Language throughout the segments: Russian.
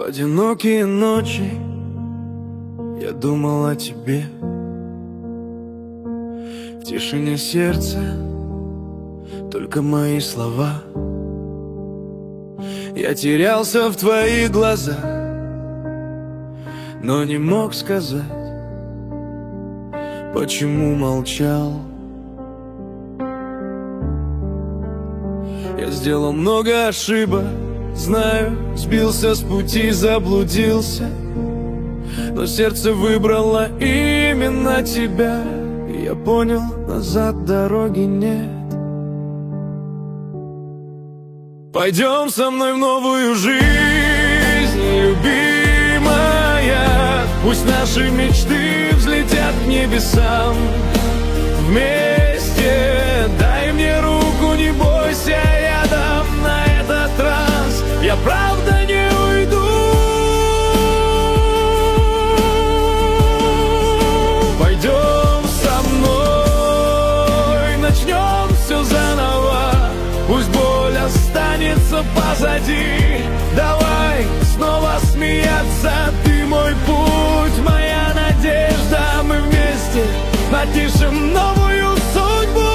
одинокие ночи я думал о тебе. В тишине сердца только мои слова. Я терялся в твоих глазах, но не мог сказать, почему молчал. Я сделал много ошибок, знаю, сбился с пути, заблудился, но сердце выбрало именно тебя. И я понял, назад дороги нет. Пойдем со мной в новую жизнь, любимая. Пусть наши мечты взлетят к небесам. Вместе дай мне руку, не бойся, рядом на этот раз я правда не уйду. Пойдем со мной, начнем все заново. Пусть боль останется позади. Давай снова смеяться. Ты мой путь, моя надежда. Мы вместе напишем новую судьбу.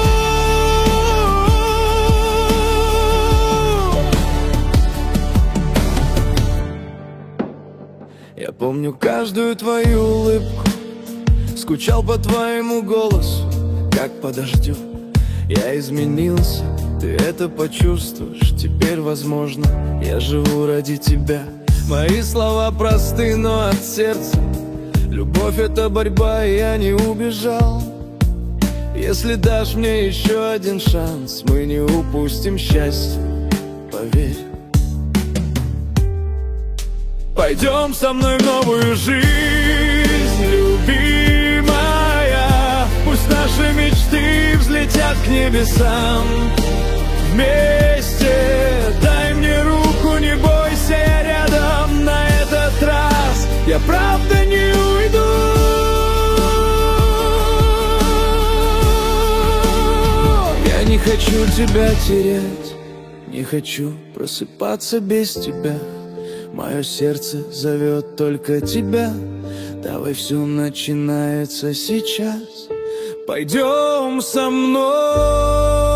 Я помню каждую твою улыбку, скучал по твоему голосу, как по дождю. Я изменился, ты это почувствуешь. Теперь, возможно, я живу ради тебя. Мои слова просты, но от сердца. Любовь — это борьба, и я не убежал. Если дашь мне еще один шанс, мы не упустим счастье, поверь. Пойдем со мной в новую жизнь, любимая. Пусть наши мечты взлетят к небесам. Вместе дай мне руку, не бойся, я рядом на этот раз. Я правда не уйду. Я не хочу тебя терять, не хочу просыпаться без тебя. Мое сердце зовет только тебя. Давай, все начинается сейчас. Пойдем со мной.